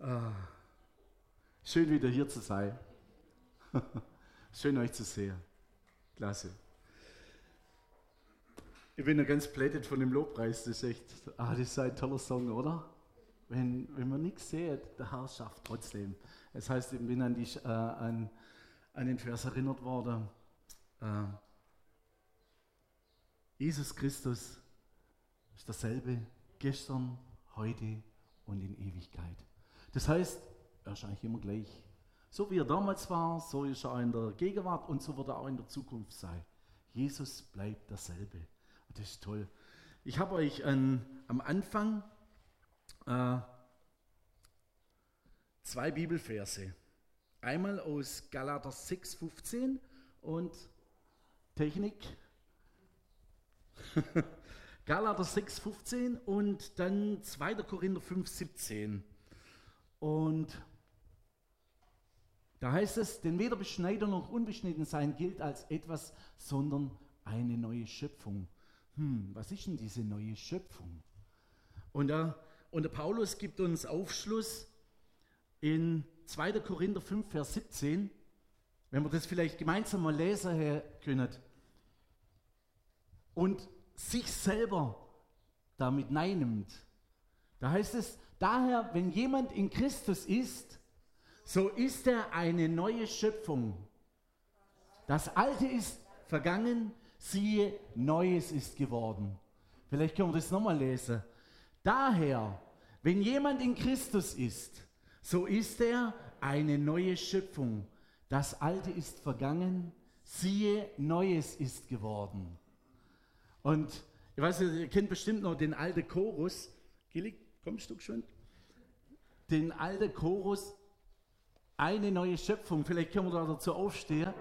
Ah, schön wieder hier zu sein. Schön euch zu sehen. Klasse. Ich bin ja ganz plättet von dem Lobpreis. Das ist echt, das ist ein toller Song, oder? Wenn man nichts sieht, der Herr schafft trotzdem. Das heißt, ich bin an den Vers erinnert worden. Jesus Christus ist derselbe gestern, heute und in Ewigkeit. Das heißt, er ist eigentlich immer gleich. So wie er damals war, so ist er auch in der Gegenwart und so wird er auch in der Zukunft sein. Jesus bleibt derselbe. Das ist toll. Ich habe euch am Anfang 2 Bibelverse. Einmal aus Galater 6,15 und Technik. Galater 6,15 und dann 2. Korinther 5,17. Und da heißt es, denn weder Beschneider noch Unbeschnittensein gilt als etwas, sondern eine neue Schöpfung. Was ist denn diese neue Schöpfung? Und der Paulus gibt uns Aufschluss in 2. Korinther 5, Vers 17, wenn wir das vielleicht gemeinsam mal lesen können. Und sich selber damit nimmt. Da heißt es, daher, wenn jemand in Christus ist, so ist er eine neue Schöpfung. Das Alte ist vergangen, siehe, Neues ist geworden. Vielleicht können wir das nochmal lesen. Daher, wenn jemand in Christus ist, so ist er eine neue Schöpfung. Das Alte ist vergangen, siehe, Neues ist geworden. Und ich weiß nicht, ihr kennt bestimmt noch den alten Chorus. Gilly, kommst du schon? Den alten Chorus, eine neue Schöpfung. Vielleicht können wir da dazu aufstehen.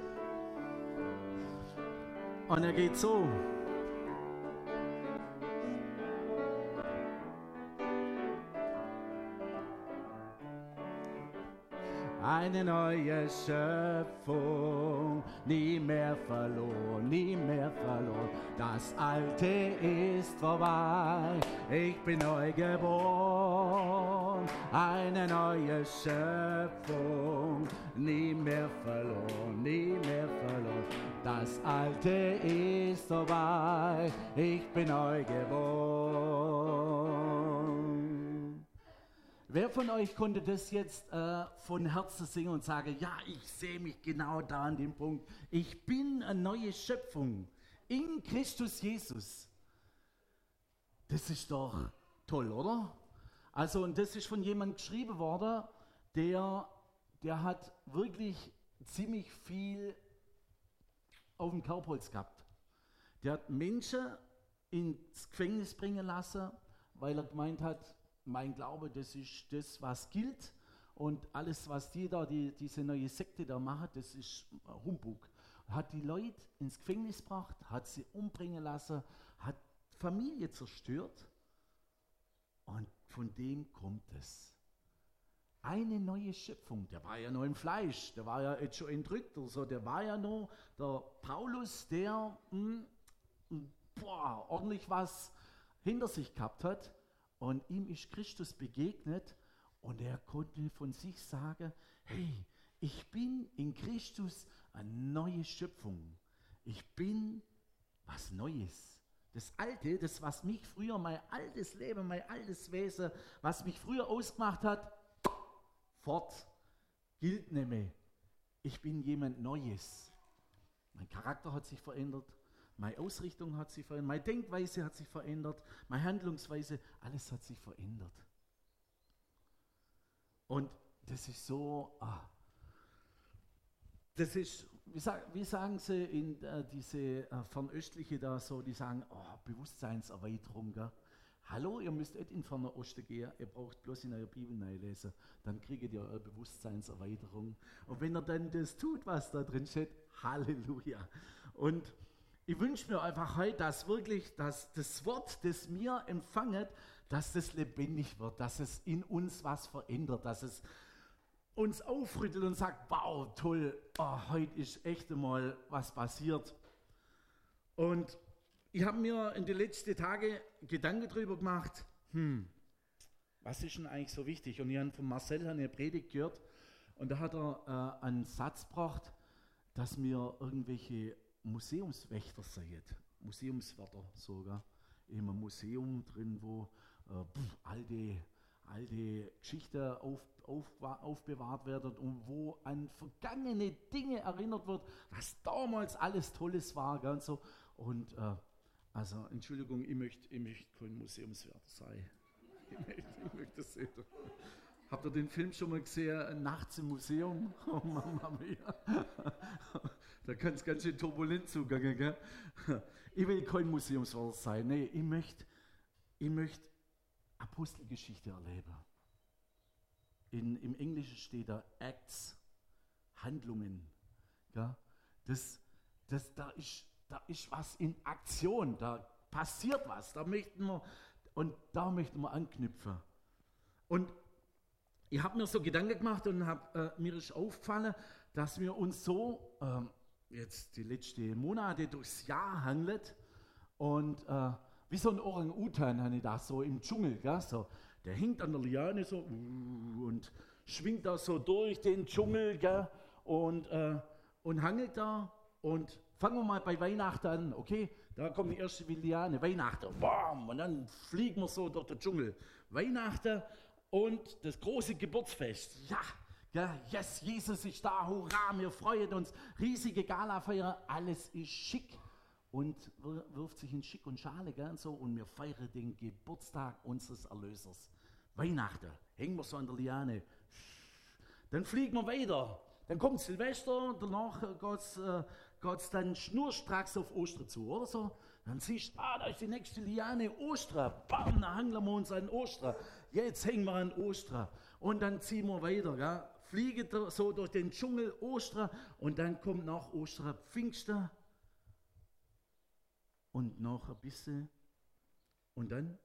Und er geht so. Eine neue Schöpfung, nie mehr verloren, nie mehr verloren. Das Alte ist vorbei, ich bin neu geboren. Eine neue Schöpfung, nie mehr verloren, nie mehr verloren. Das Alte ist vorbei, ich bin neu geboren. Wer von euch konnte das jetzt von Herzen singen und sagen, ja, ich sehe mich genau da an dem Punkt. Ich bin eine neue Schöpfung in Christus Jesus. Das ist doch toll, oder? Also, und das ist von jemandem geschrieben worden, der hat wirklich ziemlich viel auf dem Kerbholz gehabt. Der hat Menschen ins Gefängnis bringen lassen, weil er gemeint hat, mein Glaube, das ist das, was gilt. Und alles, was diese neue Sekte da machen, das ist Humbug. Hat die Leute ins Gefängnis gebracht, hat sie umbringen lassen, hat Familie zerstört. Und von dem kommt es. Eine neue Schöpfung. Der war ja noch im Fleisch, der war ja jetzt schon entrückt. Also der war ja noch der Paulus, der ordentlich was hinter sich gehabt hat. Und ihm ist Christus begegnet und er konnte von sich sagen, hey, ich bin in Christus eine neue Schöpfung. Ich bin was Neues. Das Alte, das was mich früher, mein altes Leben, mein altes Wesen, was mich früher ausgemacht hat, fort, gilt nicht mehr. Ich bin jemand Neues. Mein Charakter hat sich verändert. Meine Ausrichtung hat sich verändert, meine Denkweise hat sich verändert, meine Handlungsweise, alles hat sich verändert. Und das ist so, das ist, wie sagen sie in diese Fernöstliche da so, die sagen, Bewusstseinserweiterung, gell? Hallo, ihr müsst nicht in Fernosten gehen, ihr braucht bloß in eurer Bibel lesen, dann kriegt ihr eure Bewusstseinserweiterung. Und wenn ihr dann das tut, was da drin steht, Halleluja. Und ich wünsche mir einfach heute, dass wirklich das Wort, das wir empfangen, dass das lebendig wird, dass es in uns was verändert, dass es uns aufrüttelt und sagt, wow, toll, heute ist echt einmal was passiert. Und ich habe mir in den letzten Tagen Gedanken darüber gemacht, was ist denn eigentlich so wichtig? Und ich habe von Marcel eine Predigt gehört und da hat er einen Satz gebracht, dass wir irgendwelche Museumswächter seid, Museumswärter sogar, in einem Museum drin, wo alte Geschichten aufbewahrt werden und wo an vergangene Dinge erinnert wird, was damals alles Tolles war. Gell, und so. Und also, Entschuldigung, ich möchte kein Museumswärter sein. Ich möchte das sehen. Habt ihr den Film schon mal gesehen, Nachts im Museum? Oh Mama mia. Da kann es ganz schön turbulent zugehen. Gell? Ich will kein Museumswärter sein. Nee, ich möchte Apostelgeschichte erleben. Im Englischen steht da Acts, Handlungen. Ja? Da ist was in Aktion, da passiert was, da möchten wir anknüpfen. Und ich habe mir so Gedanken gemacht und mir ist aufgefallen, dass wir uns so jetzt die letzten Monate durchs Jahr handelt und wie so ein Orang-Utan habe ich da so im Dschungel, gell, so. Der hängt an der Liane so und schwingt da so durch den Dschungel, gell, und hangelt da. Und fangen wir mal bei Weihnachten an, okay? Da kommt die erste Liane, Weihnachten, bam, und dann fliegen wir so durch den Dschungel. Weihnachten und das große Geburtsfest, ja, gell, yes, Jesus ist da, hurra, wir freuen uns, riesige Galafeier, alles ist schick. Und wirft sich in Schick und Schale, gell, und so, und wir feiern den Geburtstag unseres Erlösers. Weihnachten, hängen wir so an der Liane. Dann fliegen wir weiter. Dann kommt Silvester, danach geht's dann schnurstracks auf Ostern zu, oder so. Dann siehst du, da ist die nächste Liane, Ostern. Bam, dann hangeln wir uns an Ostern. Jetzt hängen wir an Ostern. Und dann ziehen wir weiter, gell. Fliegen so durch den Dschungel Ostern und dann kommt nach Ostern Pfingsten. Und noch ein bisschen. Und dann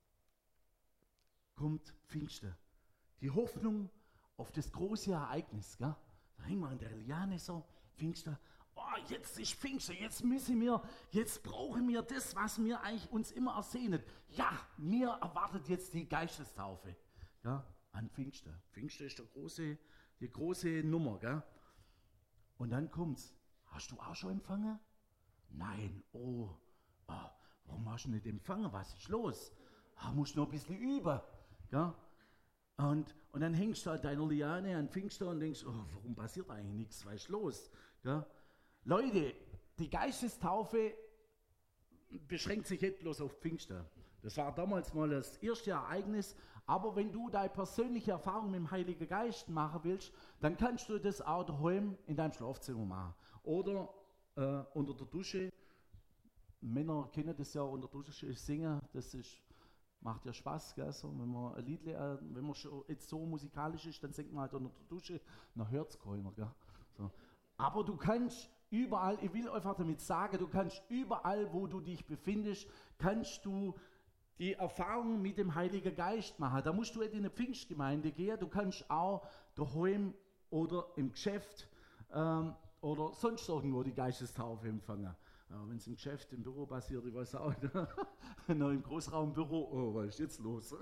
kommt Pfingsten. Die Hoffnung auf das große Ereignis. Gell? Da hängen wir an der Liane so, Pfingsten. Oh, jetzt ist Pfingsten, jetzt brauchen wir das, was wir eigentlich uns immer ersehnen. Ja, mir erwartet jetzt die Geistestaufe. Ja, an Pfingsten. Pfingsten ist die große Nummer. Gell? Und dann kommt's. Hast du auch schon empfangen? Nein, warum hast du nicht empfangen? Was ist los? Musst du noch ein bisschen üben. Ja? Und dann hängst du an deiner Liane an Pfingsten und denkst, warum passiert eigentlich nichts? Was ist los? Ja? Leute, die Geistestaufe beschränkt sich nicht bloß auf Pfingsten. Das war damals mal das erste Ereignis, aber wenn du deine persönliche Erfahrung mit dem Heiligen Geist machen willst, dann kannst du das auch daheim in deinem Schlafzimmer machen. Oder unter der Dusche. Männer kennen das ja, unter der Dusche singen, macht ja Spaß, gell? So, wenn man ein Lied, wenn man schon jetzt so musikalisch ist, dann singt man halt unter der Dusche, dann hört es keiner. Gell? So. Aber du kannst überall, ich will einfach damit sagen, du kannst überall, wo du dich befindest, kannst du die Erfahrung mit dem Heiligen Geist machen. Da musst du nicht in eine Pfingstgemeinde gehen, du kannst auch daheim oder im Geschäft oder sonst irgendwo die Geistestaufe empfangen. Ja, wenn es im Geschäft, im Büro passiert, ich weiß auch nicht, noch im Großraumbüro, was ist jetzt los?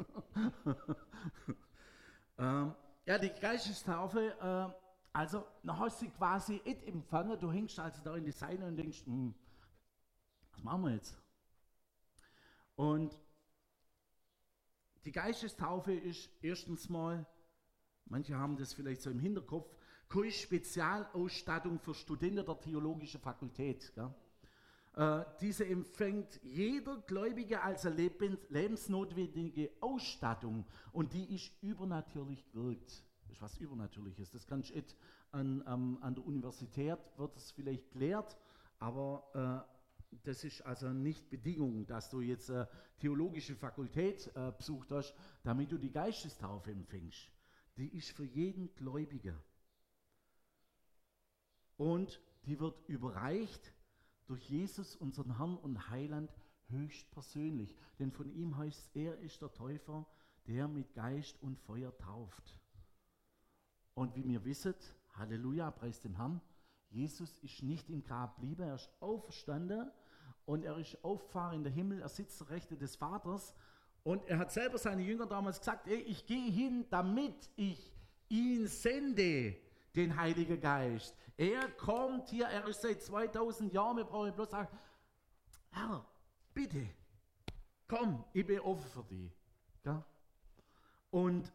Ja, die Geistestaufe, also dann hast du sie quasi nicht empfangen, du hängst also da in die Seine und denkst, was machen wir jetzt? Und die Geistestaufe ist erstens mal, manche haben das vielleicht so im Hinterkopf, keine Spezialausstattung für Studenten der theologischen Fakultät. Gell? Diese empfängt jeder Gläubige als eine lebensnotwendige Ausstattung und die ist übernatürlich gewirkt. Das ist was Übernatürliches. Das kannst du nicht an der Universität, wird es vielleicht gelehrt, aber das ist also nicht Bedingung, dass du jetzt theologische Fakultät besucht hast, damit du die Geistestaufe empfängst. Die ist für jeden Gläubiger. Und die wird überreicht durch Jesus, unseren Herrn und Heiland, höchstpersönlich. Denn von ihm heißt es, er ist der Täufer, der mit Geist und Feuer tauft. Und wie wir wissen, Halleluja, preis dem Herrn, Jesus ist nicht im Grab geblieben, er ist auferstanden und er ist aufgefahren in den Himmel, er sitzt zur Rechte des Vaters Und er hat selber seine Jünger damals gesagt, ey, ich gehe hin, damit ich ihn sende, den Heiligen Geist. Er kommt hier, er ist seit 2000 Jahren, wir brauchen bloß sagen, Herr, bitte, komm, ich bin offen für dich. Ja? Und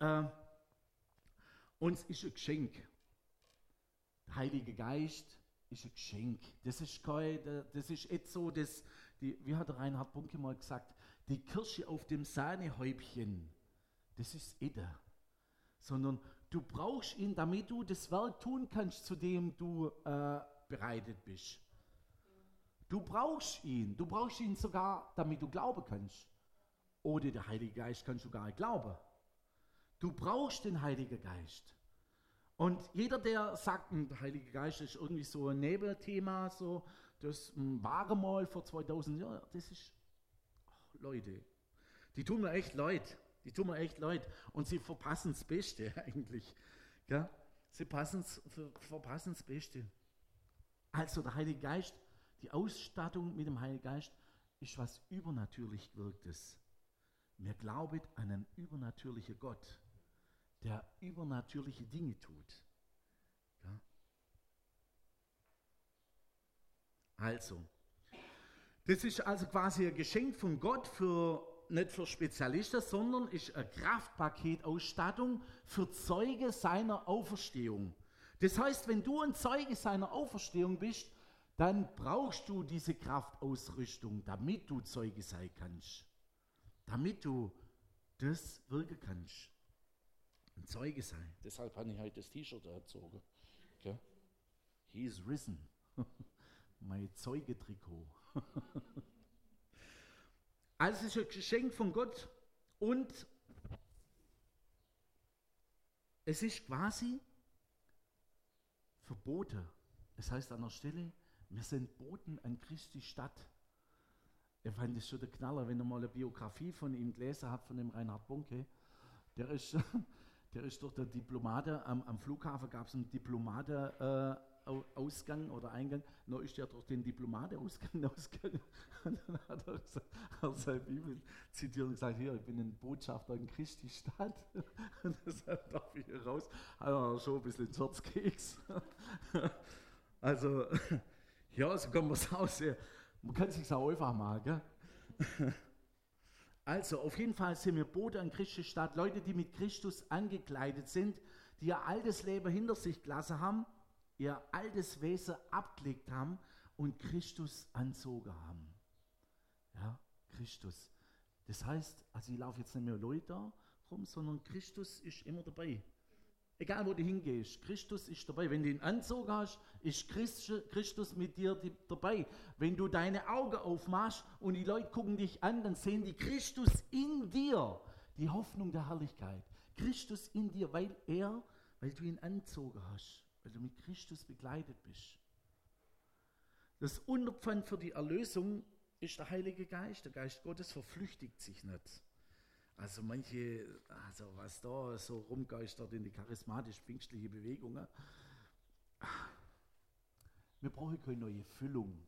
uns ist ein Geschenk. Der Heilige Geist ist ein Geschenk. Das ist jetzt so, wie hat der Reinhard Bunke mal gesagt, die Kirsche auf dem Sahnehäubchen, das ist Ede. Sondern du brauchst ihn, damit du das Werk tun kannst, zu dem du bereitet bist. Du brauchst ihn sogar, damit du glauben kannst. Oder der Heilige Geist kannst du gar nicht glauben. Du brauchst den Heiligen Geist. Und jeder, der sagt, der Heilige Geist ist irgendwie so ein Nebelthema, so, das war mal vor 2000 Jahren, das ist, Leute, die tun mir echt leid. Und sie verpassen das Beste eigentlich. Gell? Sie verpassen das Beste. Also der Heilige Geist, die Ausstattung mit dem Heiligen Geist ist was übernatürlich Gewirktes. Wir glauben an einen übernatürlichen Gott, der übernatürliche Dinge tut. Ja? Also, das ist also quasi ein Geschenk von Gott nicht für Spezialisten, sondern ist eine Kraftpaketausstattung für Zeuge seiner Auferstehung. Das heißt, wenn du ein Zeuge seiner Auferstehung bist, dann brauchst du diese Kraftausrüstung, damit du Zeuge sein kannst. Damit du das wirken kannst. Ein Zeuge sein. Deshalb habe ich heute das T-Shirt erzogen. Okay? He is risen. Mein Zeugetrikot. Also es ist ein Geschenk von Gott und es ist quasi verboten. Es heißt an der Stelle, wir sind Boten an Christi Stadt. Ich fand das schon der Knaller, wenn ihr mal eine Biografie von ihm gelesen habt, von dem Reinhard Bunke. Der ist durch den Diplomaten, am Flughafen gab es einen Diplomatenausgang oder Eingang. Noch ist er durch den Diplomatenausgang ausgegangen. Und dann hat er seine Bibel zitiert und gesagt, hier, ich bin ein Botschafter in Christi Stadt. Und deshalb darf ich hier raus. Hat er schon ein bisschen Scherzkeks. Also, ja, so kann man es aussehen. Man kann es sich auch einfach machen, gell? Also, auf jeden Fall sind wir Bote an Christi Stadt, Leute, die mit Christus angekleidet sind, die ihr altes Leben hinter sich gelassen haben, ihr altes Wesen abgelegt haben und Christus anzogen haben. Ja, Christus. Das heißt, also ich laufe jetzt nicht mehr Leute da rum, sondern Christus ist immer dabei. Egal, wo du hingehst, Christus ist dabei. Wenn du ihn anzogen hast, ist Christus mit dir dabei. Wenn du deine Augen aufmachst und die Leute gucken dich an, dann sehen die Christus in dir, die Hoffnung der Herrlichkeit. Christus in dir, weil du ihn anzogen hast, weil du mit Christus begleitet bist. Das Unterpfand für die Erlösung ist der Heilige Geist. Der Geist Gottes verflüchtigt sich nicht. Also was da so rumgeistert in die charismatisch-pfingstliche Bewegungen, wir brauchen keine neue Füllung.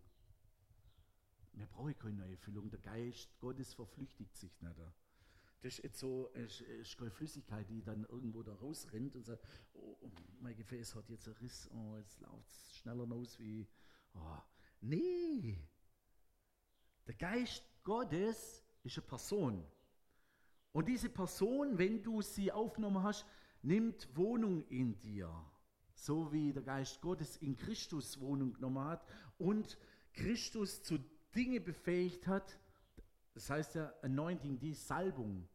Der Geist Gottes verflüchtigt sich nicht. Das ist jetzt so, ist keine Flüssigkeit, die dann irgendwo da rausrennt und sagt, oh, mein Gefäß hat jetzt einen Riss, oh, jetzt läuft es schneller raus wie, oh. Nee, der Geist Gottes ist eine Person. Und diese Person, wenn du sie aufgenommen hast, nimmt Wohnung in dir. So wie der Geist Gottes in Christus Wohnung genommen hat und Christus zu Dinge befähigt hat. Das heißt ja Anointing, die Salbung.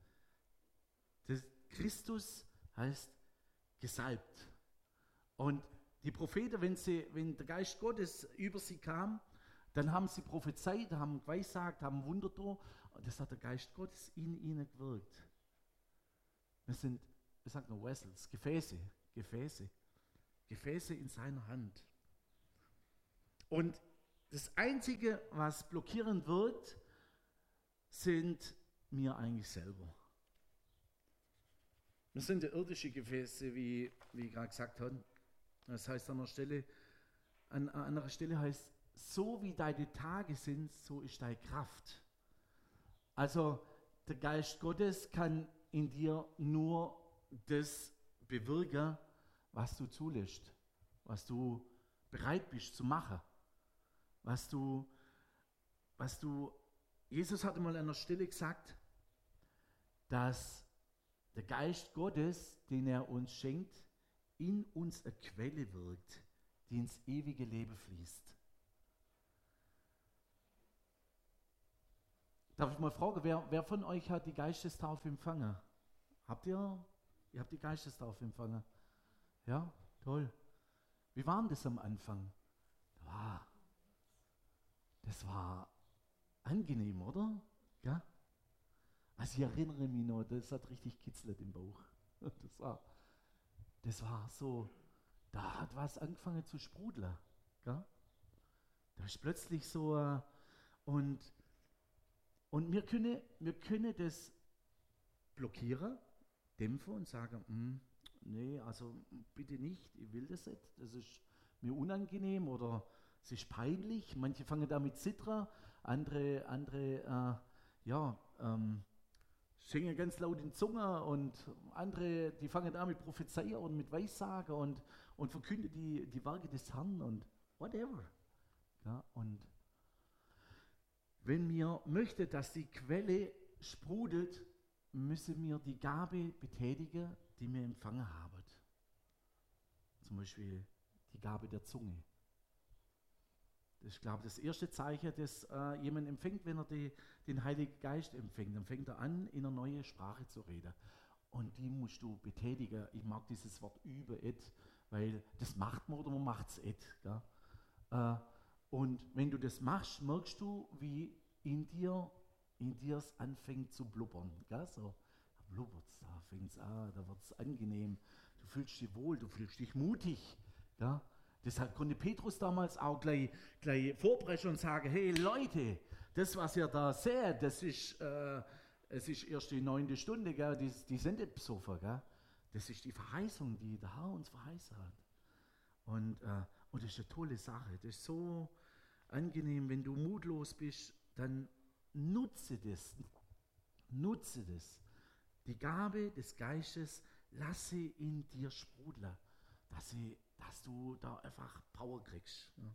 Christus heißt gesalbt. Und die Propheten, wenn der Geist Gottes über sie kam, dann haben sie prophezeit, haben geweissagt, haben Wunder getan. Und das hat der Geist Gottes in ihnen gewirkt. Wir sind, ich sage nur Vessels, Gefäße in seiner Hand. Und das Einzige, was blockierend wirkt, sind wir eigentlich selber. Wir sind ja irdische Gefäße, wie ich gerade gesagt habe. Das heißt an einer Stelle heißt, so wie deine Tage sind, so ist deine Kraft. Also der Geist Gottes kann in dir nur das bewirken, was du zulässt, was du bereit bist zu machen, was du, Jesus hatte mal an einer Stelle gesagt, dass der Geist Gottes, den er uns schenkt, in uns eine Quelle wirkt, die ins ewige Leben fließt. Darf ich mal fragen, wer von euch hat die Geistestaufe empfangen? Ihr habt die Geistestaufe empfangen? Ja, toll. Wie war denn das am Anfang? Das war angenehm, oder? Ja? Also ich erinnere mich noch, das hat richtig kitzelt im Bauch. Das war so, da hat was angefangen zu sprudeln. Gell? Da ist plötzlich so, und wir können das blockieren, dämpfen und sagen, nee, also bitte nicht, ich will das nicht, das ist mir unangenehm oder es ist peinlich. Manche fangen damit zittern, andere singen ganz laut in Zunge und andere, die fangen an mit Prophezeiern und mit Weissagen und verkünden die Werke des Herrn und whatever. Ja, und wenn wir möchten, dass die Quelle sprudelt, müssen wir die Gabe betätigen, die wir empfangen haben. Zum Beispiel die Gabe der Zunge. Das ist, glaube ich, das erste Zeichen, das jemand empfängt, wenn er den Heiligen Geist empfängt. Dann fängt er an, in einer neuen Sprache zu reden. Und die musst du betätigen. Ich mag dieses Wort über et, weil das macht man oder man macht es et. Und wenn du das machst, merkst du, wie in dir es anfängt zu blubbern. Gell? So, da blubbert es, da fängt es an, da wird es angenehm. Du fühlst dich wohl, du fühlst dich mutig. Ja? Deshalb konnte Petrus damals auch gleich vorbrechen und sagen, hey Leute, das was ihr da seht, es ist erst die 9. Stunde, gell? Die sind nicht besoffen. Gell? Das ist die Verheißung, die der Herr uns verheißen hat. Und das ist eine tolle Sache. Das ist so angenehm, wenn du mutlos bist, dann nutze das. Nutze das. Die Gabe des Geistes, lasse in dir sprudeln, dass du da einfach Power kriegst. Ja.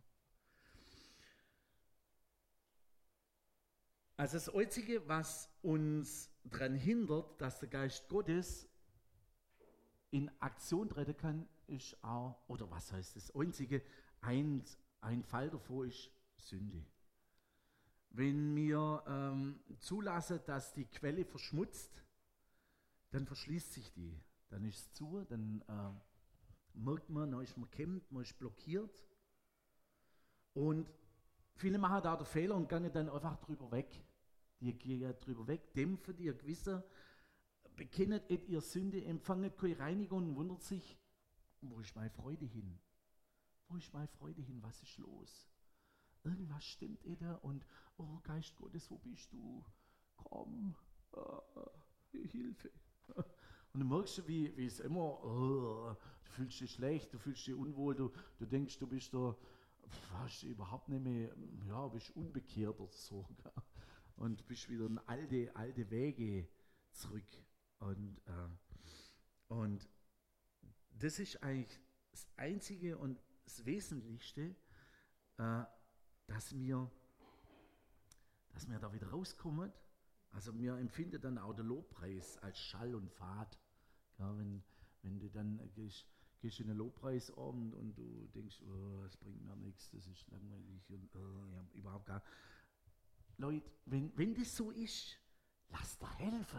Also das Einzige, was uns daran hindert, dass der Geist Gottes in Aktion treten kann, ist auch, oder was heißt das Einzige, ein Fall davor ist Sünde. Wenn wir zulassen, dass die Quelle verschmutzt, dann verschließt sich die. Dann ist es zu, dann merkt man, dann ist man gehemmt, man ist blockiert. Und viele machen da den Fehler und gehen dann einfach drüber weg. Die gehen drüber weg, dämpfen ihr Gewissen, bekennen ihr Sünde, empfangen keine Reinigung und wundert sich, wo ist meine Freude hin? Wo ist meine Freude hin? Was ist los? Irgendwas stimmt da und, oh Geist Gottes, wo bist du? Komm, Hilfe. Und du merkst du, wie es immer, du fühlst dich schlecht, du fühlst dich unwohl, du denkst, du bist da, hast du überhaupt nicht mehr, ja, bist unbekehrt oder so. Und bist wieder in alte Wege zurück. Und das ist eigentlich das Einzige und das Wesentlichste, dass wir da wieder rauskommen. Also wir empfinden dann auch den Lobpreis als Schall und Fahrt. Ja, wenn du dann gehst in den Lobpreisabend und du denkst, oh, das bringt mir nichts, das ist langweilig und ich habe überhaupt gar. Leute, wenn das so ist, lass dir helfen.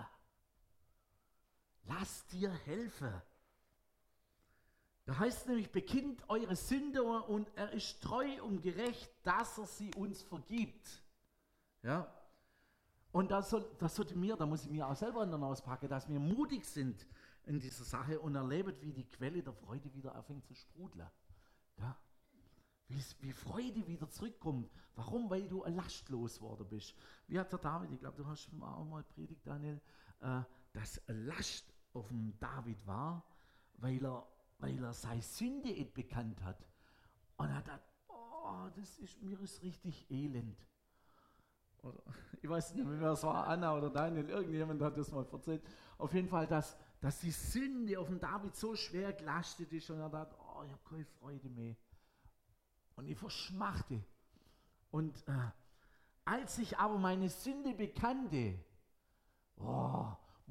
Lass dir helfen. Da heißt es nämlich, bekennt eure Sünde und er ist treu und gerecht, dass er sie uns vergibt. Ja? Und da muss ich mir auch selber in der Nase packen, dass wir mutig sind in dieser Sache und erleben, wie die Quelle der Freude wieder anfängt zu sprudeln. Ja? Wie Freude wieder zurückkommt. Warum? Weil du lastlos worden bist. Wie hat der David, ich glaube, du hast schon auch mal predigt, Daniel, dass Last auf dem David war, weil er seine Sünde nicht bekannt hat. Und er hat gedacht, mir ist richtig elend. oder ich weiß nicht mehr, wer es war, Anna oder Daniel, irgendjemand hat das mal erzählt. Auf jeden Fall, dass die Sünde auf dem David so schwer gelastet ist und er dachte, oh, ich habe keine Freude mehr. Und ich verschmachte. Und als ich aber meine Sünde bekannte, oh,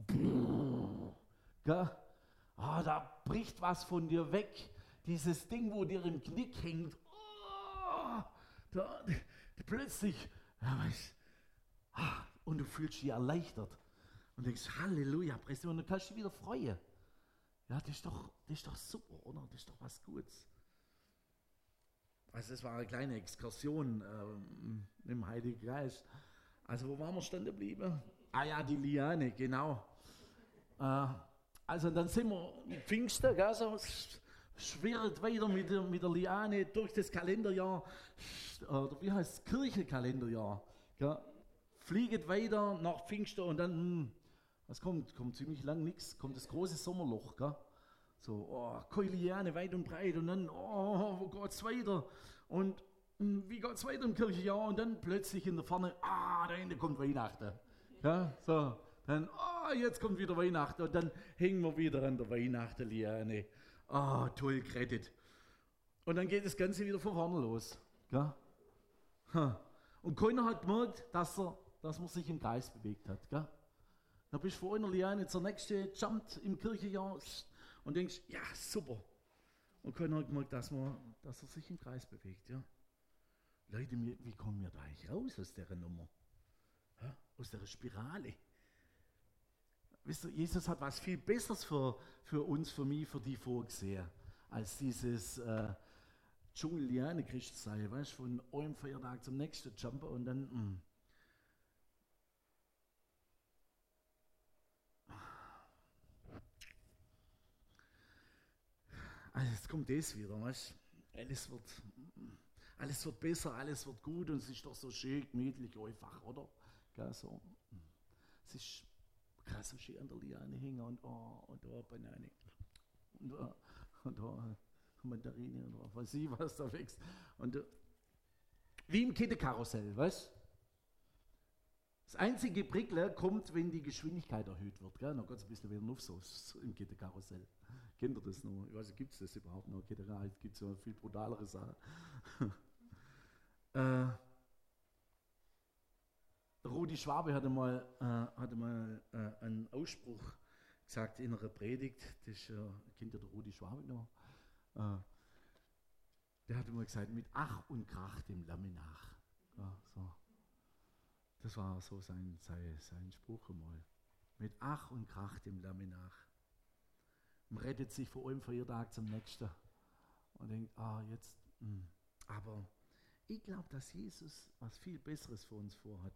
gell, da bricht was von dir weg. Dieses Ding, wo dir im Knick hängt. Oh, plötzlich, und du fühlst dich erleichtert. Und denkst, Halleluja, Preis, und dann kannst du dich wieder freuen. Ja, das ist doch super, oder? Das ist doch was Gutes. Also das war eine kleine Exkursion im Heiligen Geist. Also wo waren wir stehen geblieben? Ah ja, die Liane, genau. Also dann sind wir mit Pfingsten, gell, so schwirrt weiter mit der Liane durch das Kalenderjahr, oder wie heißt es, Kirchenkalenderjahr. Gell, fliegt weiter nach Pfingsten und dann, was kommt ziemlich lang nichts, kommt das große Sommerloch. Gell? So, keine Liane weit und breit und dann, wo geht's weiter? Und wie geht's weiter im Kirchenjahr? Und dann plötzlich in der Ferne, da hinten kommt Weihnachten. Ja, so, dann, jetzt kommt wieder Weihnachten und dann hängen wir wieder an der Weihnachtenliane. Toll gerettet. Und dann geht das Ganze wieder von vorne los. Gell? Und keiner hat gemerkt, dass man sich im Kreis bewegt hat. Gell? Dann bist du vor einer Liane zur nächsten, jumpt im Kirchenjahr und denkst, ja, super. Und keiner hat gemerkt, dass er sich im Kreis bewegt. Ja? Leute, wie kommen wir da eigentlich raus aus der Nummer? Ja? Aus der Spirale? Wisst ihr, Jesus hat was viel Besseres für uns, für mich, für die vorgesehen, als dieses Dschungel-Liane-Christsein, weißt du, von einem Feiertag zum nächsten jumpen und dann, Also jetzt kommt das wieder, weißt du? Alles wird besser, alles wird gut und es ist doch so schön, gemütlich, einfach, oder? Gell, so. Es ist krass so schön an der Liane hängen und da Banane und da Mandarine und was weiß ich, was da wächst. Und wie im Kettenkarussell, weißt du? Das einzige Prickeln kommt, wenn die Geschwindigkeit erhöht wird. Gell? Dann geht es ein bisschen wieder auf so im Kettenkarussell. Kennt ihr das noch? Ich weiß nicht, gibt es das überhaupt noch? Kettenkarussell gibt es ja viel brutalere Sachen. Der Rudi Schwabe hatte mal einen Ausspruch gesagt in einer Predigt. Das kennt ihr der Rudi Schwabe noch? Der hatte mal gesagt, mit Ach und Krach dem Lamme nach. Ja, so. Das war so sein Spruch einmal. Mit Ach und Krach dem Lamme nach. Man rettet sich von einem Feiertag zum nächsten. Und denkt, jetzt. Aber ich glaube, dass Jesus was viel Besseres für uns vorhat.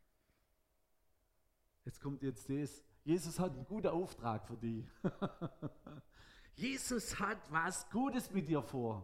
Jetzt kommt das. Jesus hat einen guten Auftrag für dich. Jesus hat was Gutes mit dir vor.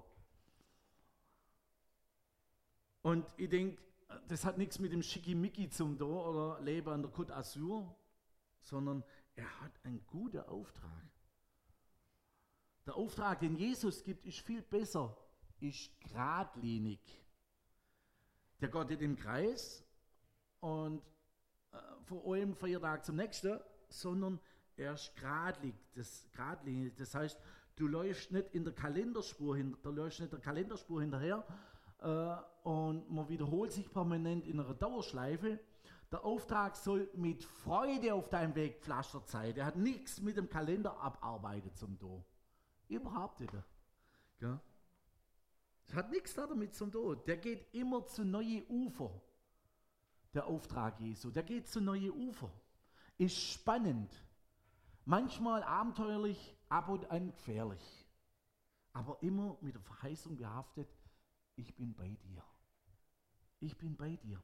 Und ich denke, das hat nichts mit dem Schickimicki zum tun oder Leben an der Côte d'Azur, sondern er hat einen guten Auftrag. Der Auftrag, den Jesus gibt, ist viel besser, ist geradlinig. Der geht nicht im Kreis und von einem Feiertag zum nächsten, sondern er ist geradlinig. Das heißt, du läufst nicht in der Kalenderspur hinterher, und man wiederholt sich permanent in einer Dauerschleife. Der Auftrag soll mit Freude auf deinem Weg gepflastert sein. Der hat nichts mit dem Kalender abarbeitet zum tun. Überhaupt nicht. Ja? Das hat nichts damit zum tun. Der geht immer zu neuen Ufer. Der Auftrag Jesu. Der geht zu neuen Ufer. Ist spannend. Manchmal abenteuerlich, ab und an gefährlich. Aber immer mit der Verheißung behaftet, ich bin bei dir. Ich bin bei dir.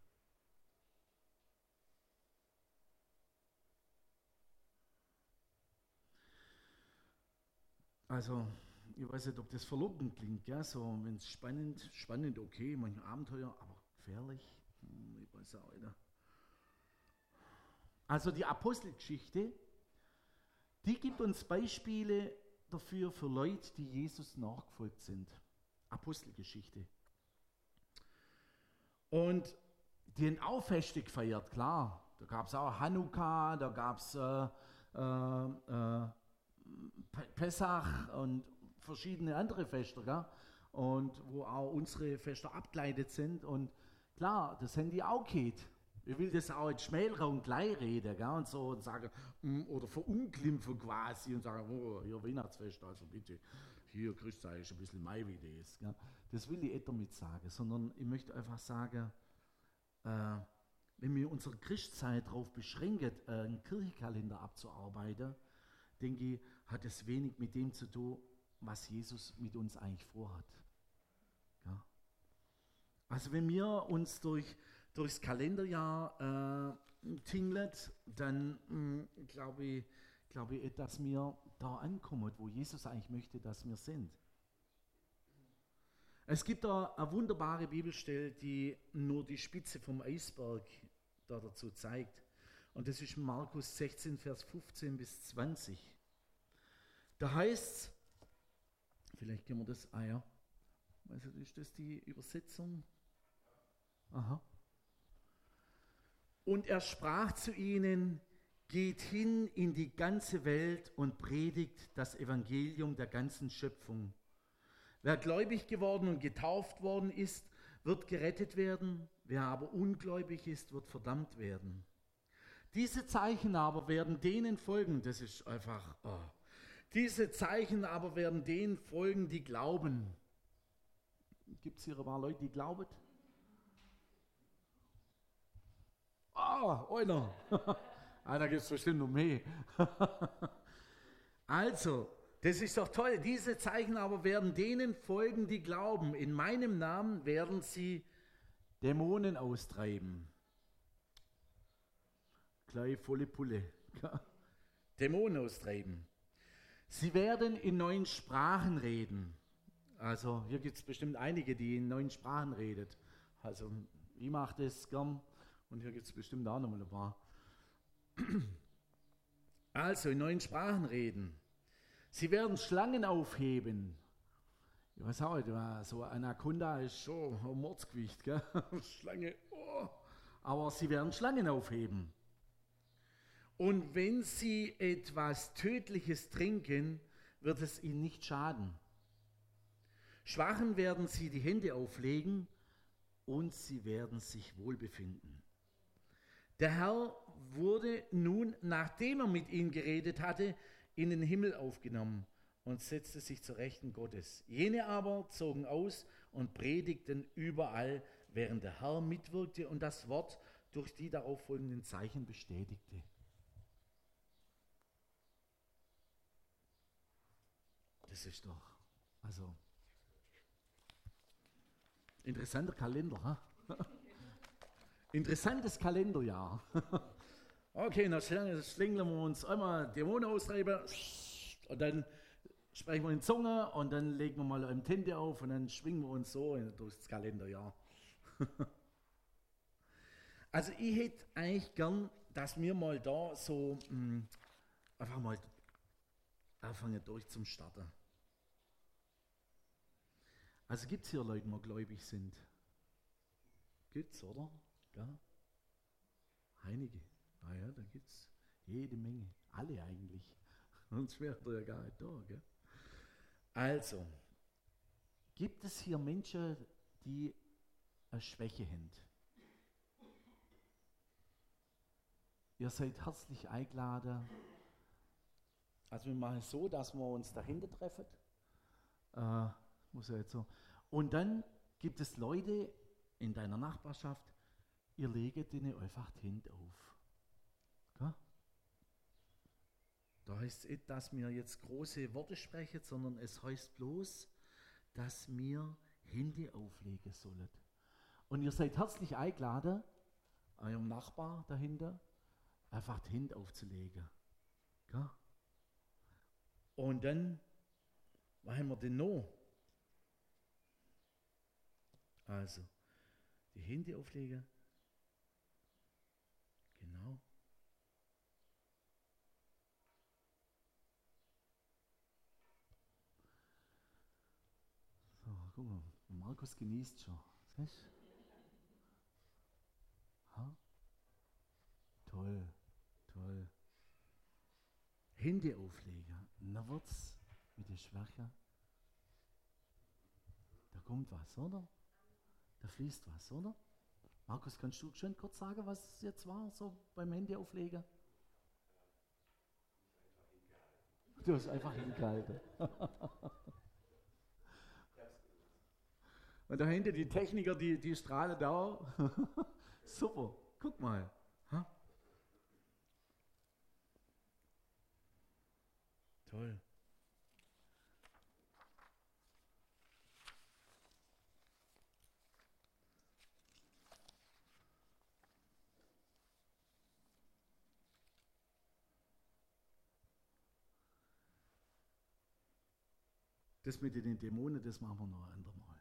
Also, ich weiß nicht, ob das verlockend klingt, ja, so, wenn es spannend, okay, manchmal Abenteuer, aber gefährlich, ich weiß auch nicht. Also die Apostelgeschichte, die gibt uns Beispiele dafür für Leute, die Jesus nachgefolgt sind. Apostelgeschichte. Und Die haben auch Feste gefeiert, klar. Da gab es auch Hanukkah, da gab es Pessach und verschiedene andere Feste, gell? Und wo auch unsere Feste abgeleitet sind. Und klar, das haben die auch gehabt. Ich will das auch jetzt schmäler und gleich reden, gell? Und so und sagen, oder verunglimpfen quasi und sagen, oh, hier Weihnachtsfest, also bitte, hier Christzeit ist ein bisschen Mai wie das. Gell? Das will ich nicht damit sagen, sondern ich möchte einfach sagen, wenn wir unsere Christzeit darauf beschränken, einen Kirchenkalender abzuarbeiten, denke ich, hat es wenig mit dem zu tun, was Jesus mit uns eigentlich vorhat. Ja? Also wenn wir uns durchs Kalenderjahr tingelt, dann glaube ich, dass wir da ankommen, wo Jesus eigentlich möchte, dass wir sind. Es gibt da eine wunderbare Bibelstelle, die nur die Spitze vom Eisberg da dazu zeigt. Und das ist Markus 16, Vers 15 bis 20. Da heißt es, vielleicht können wir das, ja, also ist das die Übersetzung? Aha. Und er sprach zu ihnen, geht hin in die ganze Welt und predigt das Evangelium der ganzen Schöpfung. Wer gläubig geworden und getauft worden ist, wird gerettet werden. Wer aber ungläubig ist, wird verdammt werden. Diese Zeichen aber werden denen folgen, das ist einfach, diese Zeichen aber werden denen folgen, die glauben. Gibt es hier ein paar Leute, die glauben? Einer. Da gibt es bestimmt noch mehr. Also, das ist doch toll. Diese Zeichen aber werden denen folgen, die glauben. In meinem Namen werden sie Dämonen austreiben. Gleich volle Pulle. Dämonen austreiben. Sie werden in neuen Sprachen reden. Also hier gibt es bestimmt einige, die in neuen Sprachen reden. Also ich mache das gern und hier gibt es bestimmt auch noch mal ein paar. Also in neuen Sprachen reden. Sie werden Schlangen aufheben. Ich weiß auch nicht, so eine Anaconda ist schon ein Mordsgewicht, gell? Schlange, oh. Aber sie werden Schlangen aufheben. Und wenn sie etwas Tödliches trinken, wird es ihnen nicht schaden. Schwachen werden sie die Hände auflegen und sie werden sich wohlbefinden. Der Herr wurde nun, nachdem er mit ihnen geredet hatte, in den Himmel aufgenommen und setzte sich zur Rechten Gottes. Jene aber zogen aus und predigten überall, während der Herr mitwirkte und das Wort durch die darauf folgenden Zeichen bestätigte. Das ist doch, also, interessanter Kalender, ha? Interessantes Kalenderjahr. Okay, dann schlängeln wir uns einmal Dämonen austreiben und dann sprechen wir in Zunge und dann legen wir mal eine Tinte auf und dann schwingen wir uns so durchs Kalenderjahr. Also ich hätte eigentlich gern, dass wir mal da so einfach mal anfangen durch zum Starten. Also gibt es hier Leute, die gläubig sind? Gibt's, oder? Ja? Einige. Ja, da gibt es jede Menge. Alle eigentlich. Sonst wäre er ja gar nicht da. Gell? Also, gibt es hier Menschen, die eine Schwäche haben? Ihr seid herzlich eingeladen. Also wir machen es so, dass wir uns dahinter treffen. Muss ja jetzt so. Und dann gibt es Leute in deiner Nachbarschaft, ihr legt denen einfach die Hände auf. Okay? Da heißt es nicht, dass wir jetzt große Worte sprechen, sondern es heißt bloß, dass wir Hände auflegen sollen. Und ihr seid herzlich eingeladen, eurem Nachbar dahinter einfach die Hände aufzulegen. Okay? Und dann, was haben wir denn noch? Also, die Hände auflegen. Genau. So, guck mal, Markus genießt schon. Siehst? Toll, toll. Hände auflegen. Na wird's mit der Schwäche. Da kommt was, oder? Da fließt was, oder? Markus, kannst du schön kurz sagen, was es jetzt war, so beim Hände auflegen? Du hast einfach hingehalten. Und da hinten die Techniker, die strahlen da. Super, guck mal. Ha? Toll. Das mit den Dämonen, das machen wir noch ein andermal.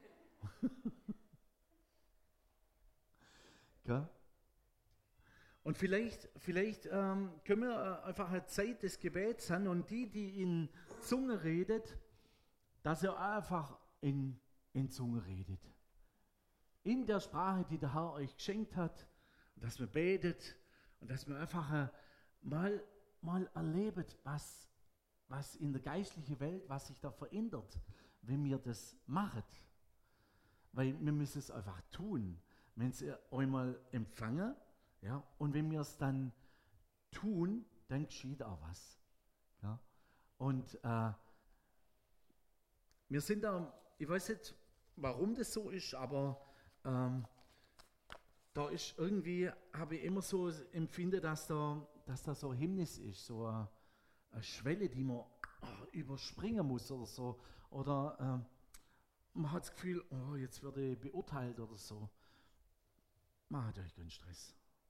Gell? Und vielleicht können wir einfach eine Zeit des Gebets haben und die in Zunge redet, dass ihr einfach in Zunge redet. In der Sprache, die der Herr euch geschenkt hat, dass man betet und dass man einfach mal erlebt, was in der geistlichen Welt, was sich da verändert, wenn wir das machen. Weil wir müssen es einfach tun. Wenn es einmal empfangen, ja, und wenn wir es dann tun, dann geschieht auch was. Ja. Und wir sind da, ich weiß nicht, warum das so ist, aber da ist irgendwie, habe ich immer so empfinde, dass da so ein Hemmnis ist, so eine Schwelle, die man überspringen muss oder so. Oder man hat das Gefühl, oh, jetzt werde ich beurteilt oder so. Man hat euch keinen Stress.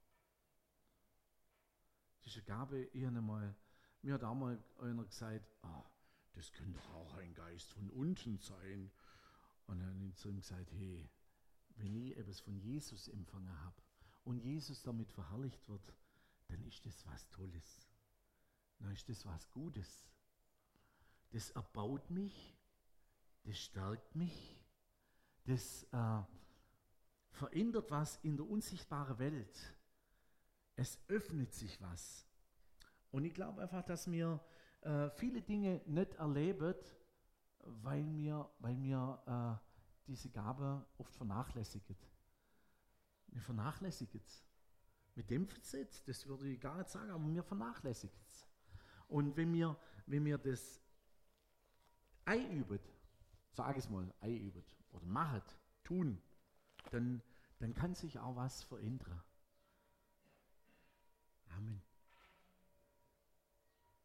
Das ist eine Gabe, mir hat auch mal einer gesagt, das könnte auch ein Geist von unten sein. Und dann habe ich zu ihm gesagt, hey, wenn ich etwas von Jesus empfangen habe und Jesus damit verherrlicht wird, dann ist das was Tolles. Dann ist das was Gutes. Das erbaut mich, das stärkt mich, das verändert was in der unsichtbaren Welt. Es öffnet sich was. Und ich glaube einfach, dass wir viele Dinge nicht erleben, weil wir diese Gabe oft vernachlässigen. Wir vernachlässigen es. Wir dämpfen es jetzt, das würde ich gar nicht sagen, aber wir vernachlässigen es. Und wenn wir das einüben, sage es mal, einüben oder machen, tun, dann kann sich auch was verändern. Amen.